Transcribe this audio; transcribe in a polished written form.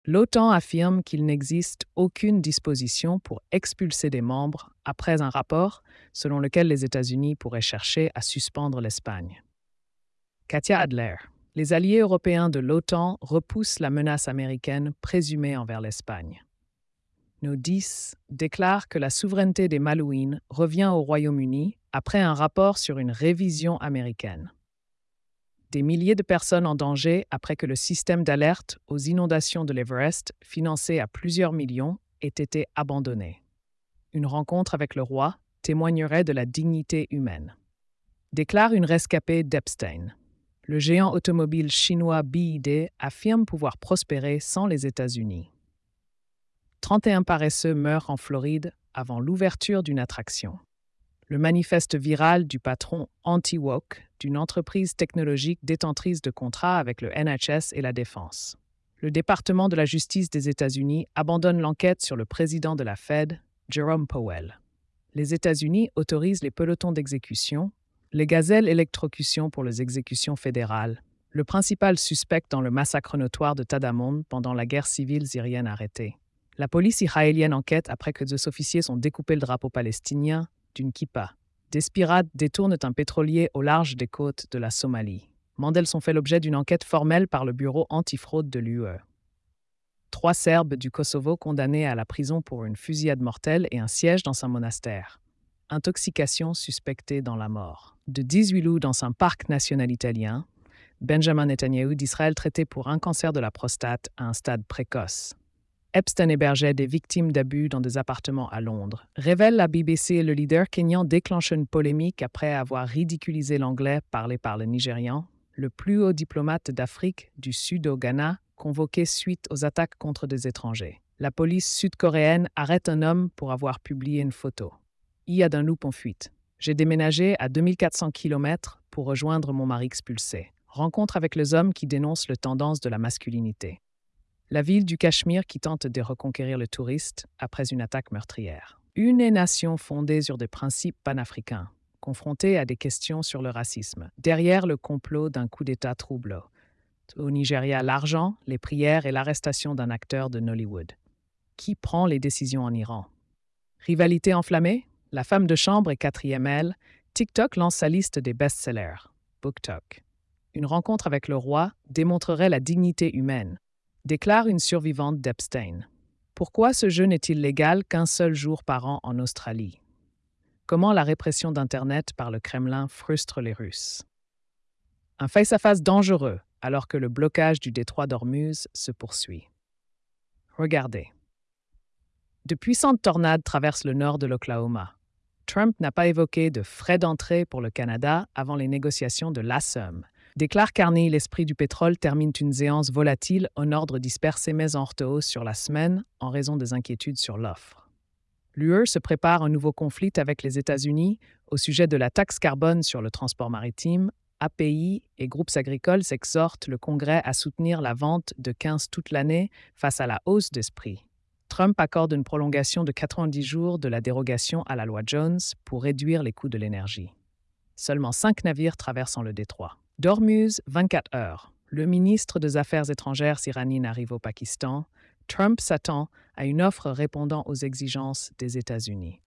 L'OTAN affirme qu'il n'existe aucune disposition pour expulser des membres après un rapport selon lequel les États-Unis pourraient chercher à suspendre l'Espagne. Katia Adler. Les alliés européens de l'OTAN repoussent la menace américaine présumée envers l'Espagne. Nos 10 déclarent que la souveraineté des Malouines revient au Royaume-Uni après un rapport sur une révision américaine. Des milliers de personnes en danger après que le système d'alerte aux inondations de l'Everest, financé à plusieurs millions, ait été abandonné. Une rencontre avec le roi témoignerait de la dignité humaine. Déclare une rescapée d'Epstein. Le géant automobile chinois BYD affirme pouvoir prospérer sans les États-Unis. 31 paresseux meurent en Floride avant l'ouverture d'une attraction. Le manifeste viral du patron anti-woke d'une entreprise technologique détentrice de contrats avec le NHS et la Défense. Le département de la justice des États-Unis abandonne l'enquête sur le président de la Fed, Jerome Powell. Les États-Unis autorisent les pelotons d'exécution, les gazelles électrocutions pour les exécutions fédérales, le principal suspect dans le massacre notoire de Tadamon pendant la guerre civile syrienne arrêté. La police israélienne enquête après que 2 officiers ont découpé le drapeau palestinien d'une kippa. Des pirates détournent un pétrolier au large des côtes de la Somalie. Mandels ont fait l'objet d'une enquête formelle par le bureau antifraude de l'UE. 3 Serbes du Kosovo condamnés à la prison pour une fusillade mortelle et un siège dans un monastère. Intoxication suspectée dans la mort. De 18 loups dans un parc national italien. Benjamin Netanyahu d'Israël traité pour un cancer de la prostate à un stade précoce. Epstein hébergeait des victimes d'abus dans des appartements à Londres. Révèle la BBC, le leader kényan déclenche une polémique après avoir ridiculisé l'anglais parlé par le Nigérian, le plus haut diplomate d'Afrique du Sud au Ghana, convoqué suite aux attaques contre des étrangers. La police sud-coréenne arrête un homme pour avoir publié une photo. Il y a d'un loup en fuite. J'ai déménagé à 2400 km pour rejoindre mon mari expulsé. Rencontre avec les hommes qui dénoncent les tendances de la masculinité. La ville du Cachemire qui tente de reconquérir le touriste après une attaque meurtrière. Une nation fondée sur des principes panafricains, confrontée à des questions sur le racisme, derrière le complot d'un coup d'État troublant. Au Nigeria, l'argent, les prières et l'arrestation d'un acteur de Nollywood. Qui prend les décisions en Iran? Rivalité enflammée? La femme de chambre est 4e aile. TikTok lance sa liste des best-sellers. BookTok. Une rencontre avec le roi démontrerait la dignité humaine. Déclare une survivante d'Epstein. Pourquoi ce jeu n'est-il légal qu'un seul jour par an en Australie? Comment la répression d'Internet par le Kremlin frustre les Russes? Un face-à-face dangereux alors que le blocage du détroit d'Ormuz se poursuit. Regardez. De puissantes tornades traversent le nord de l'Oklahoma. Trump n'a pas évoqué de frais d'entrée pour le Canada avant les négociations de l'ASUM. Déclare Carney, l'esprit du pétrole termine une séance volatile en ordre dispersé mais en hausse sur la semaine en raison des inquiétudes sur l'offre. L'UE se prépare un nouveau conflit avec les États-Unis au sujet de la taxe carbone sur le transport maritime. API et groupes agricoles s'exhortent le Congrès à soutenir la vente de 15 toute l'année face à la hausse des prix. Trump accorde une prolongation de 90 jours de la dérogation à la loi Jones pour réduire les coûts de l'énergie. Seulement 5 navires traversant le détroit. D'Ormuz, 24 heures. Le ministre des Affaires étrangères iranien arrive au Pakistan. Trump s'attend à une offre répondant aux exigences des États-Unis.